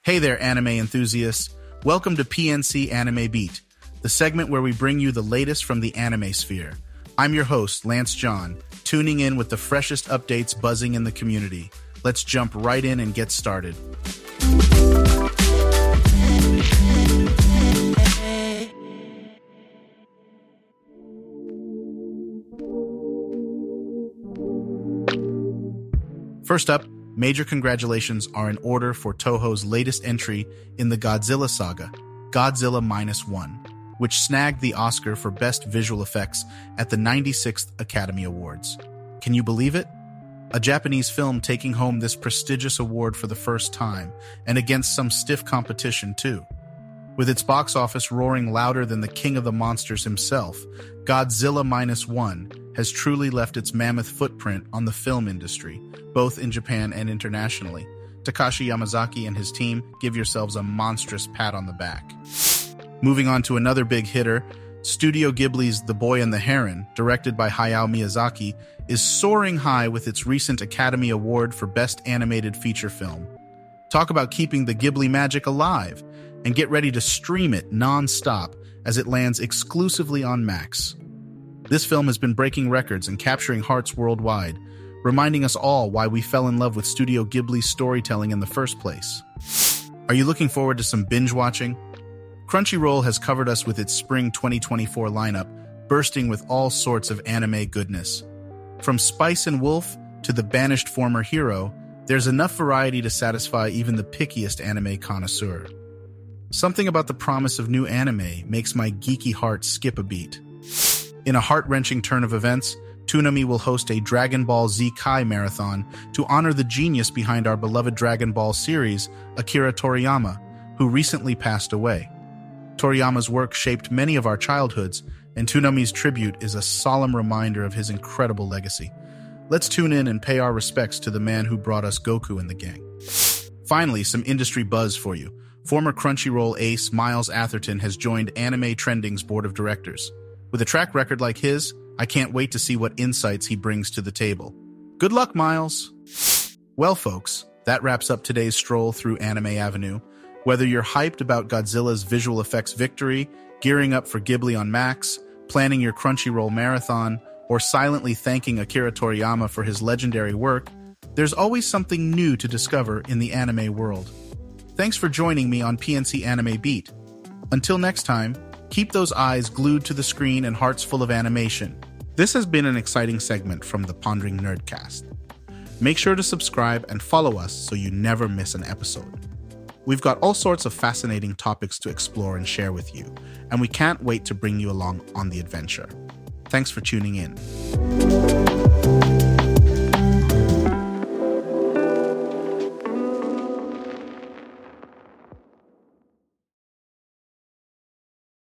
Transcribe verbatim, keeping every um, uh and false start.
Hey there, anime enthusiasts. Welcome to P N C Anime Beat, the segment where we bring you the latest from the anime sphere. I'm your host, Lance John, tuning in with the freshest updates buzzing in the community. Let's jump right in and get started. First up, major congratulations are in order for Toho's latest entry in the Godzilla saga, Godzilla Minus One, which snagged the Oscar for Best Visual Effects at the ninety-sixth Academy Awards. Can you believe it? A Japanese film taking home this prestigious award for the first time, and against some stiff competition too. With its box office roaring louder than the king of the monsters himself, Godzilla Minus One has truly left its mammoth footprint on the film industry, both in Japan and internationally. Takashi Yamazaki and his team, give yourselves a monstrous pat on the back. Moving on to another big hitter, Studio Ghibli's The Boy and the Heron, directed by Hayao Miyazaki, is soaring high with its recent Academy Award for Best Animated Feature Film. Talk about keeping the Ghibli magic alive, and get ready to stream it non-stop as it lands exclusively on Max. This film has been breaking records and capturing hearts worldwide, reminding us all why we fell in love with Studio Ghibli's storytelling in the first place. Are you looking forward to some binge watching? Crunchyroll has covered us with its spring twenty twenty-four lineup, bursting with all sorts of anime goodness. From Spice and Wolf to The Banished Former Hero, there's enough variety to satisfy even the pickiest anime connoisseur. Something about the promise of new anime makes my geeky heart skip a beat. In a heart-wrenching turn of events, Toonami will host a Dragon Ball Z Kai marathon to honor the genius behind our beloved Dragon Ball series, Akira Toriyama, who recently passed away. Toriyama's work shaped many of our childhoods, and Toonami's tribute is a solemn reminder of his incredible legacy. Let's tune in and pay our respects to the man who brought us Goku and the gang. Finally, some industry buzz for you. Former Crunchyroll ace Miles Atherton has joined Anime Trending's board of directors. With a track record like his, I can't wait to see what insights he brings to the table. Good luck, Miles! Well, folks, that wraps up today's stroll through Anime Avenue. Whether you're hyped about Godzilla's visual effects victory, gearing up for Ghibli on Max, planning your Crunchyroll marathon, or silently thanking Akira Toriyama for his legendary work, there's always something new to discover in the anime world. Thanks for joining me on P N C Anime Beat. Until next time, keep those eyes glued to the screen and hearts full of animation. This has been an exciting segment from the Pondering Nerdcast. Make sure to subscribe and follow us so you never miss an episode. We've got all sorts of fascinating topics to explore and share with you, and we can't wait to bring you along on the adventure. Thanks for tuning in.